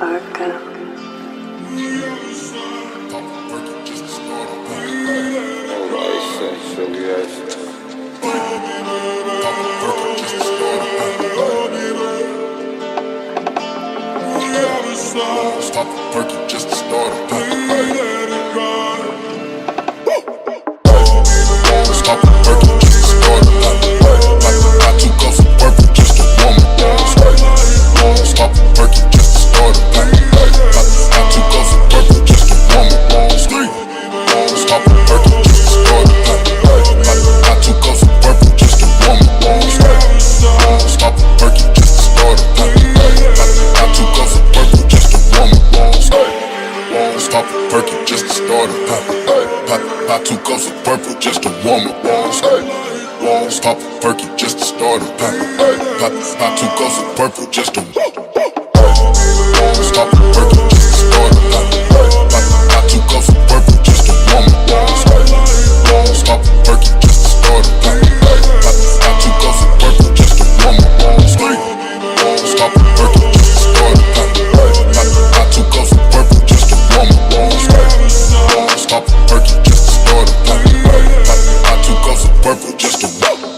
Arca. Stop the perky just to start a Stop the perky just to start a I took off some purple just to warm it. Stop the perky just to start a I took off some purple just to warm it. Stop the perky just to start a I took off some purple just to warm it. Stop the perky just to start a I took off some purple just to warm it. Stop the perky just to start a I took off some purple just to warm it. Stop the perky just to start a I took off some purple just to stop the perky just to start a I took off some purple just to warm it. Stop the perky just to start a I took off some purple just to warm it. Stop the perky just to start a I took off some purple just to warm it. Stop the perky just to start a I took off some purple just to warm it.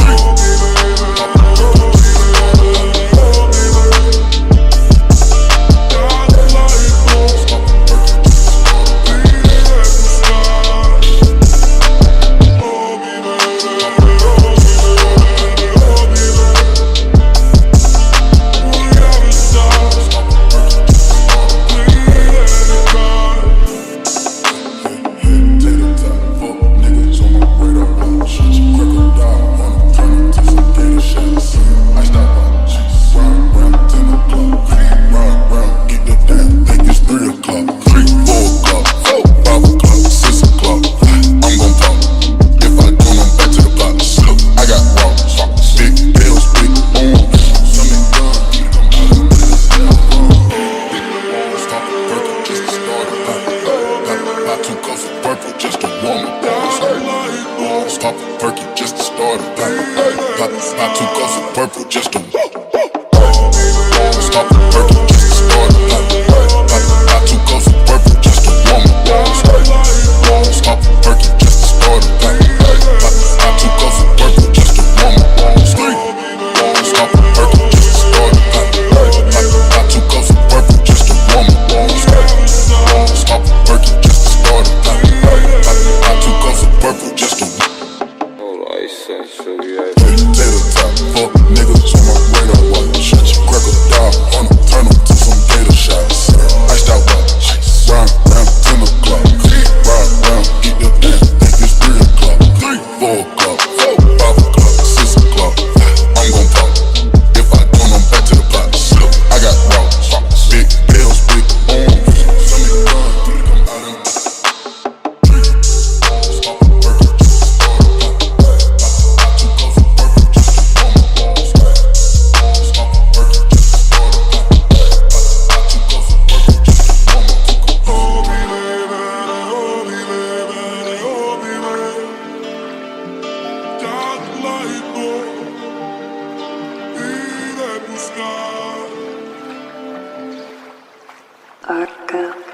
Stop the perky just to start a I took off some purple just to stop the perky just to start a I took off some purple just to warm it. Stop the perky just to start a I took off some purple just to warm it. Stop the perky just to start a I took off some purple just to warm it. Stop the perky just to start a I took off some purple just to potato top, fuck niggas on my radar watch. Shut your crackle down on them, turn them to some gator shots. Iced out watch, round 10 o'clock. Ride round, get your damn, think it's 3 o'clock. 4 o'clock, 5 o'clock, 6 o'clock. I'm gon' pop, if I don't, I'm back to the pot. I got rocks, big bills, big arms. Some me run, come out and stop the perky. Arca.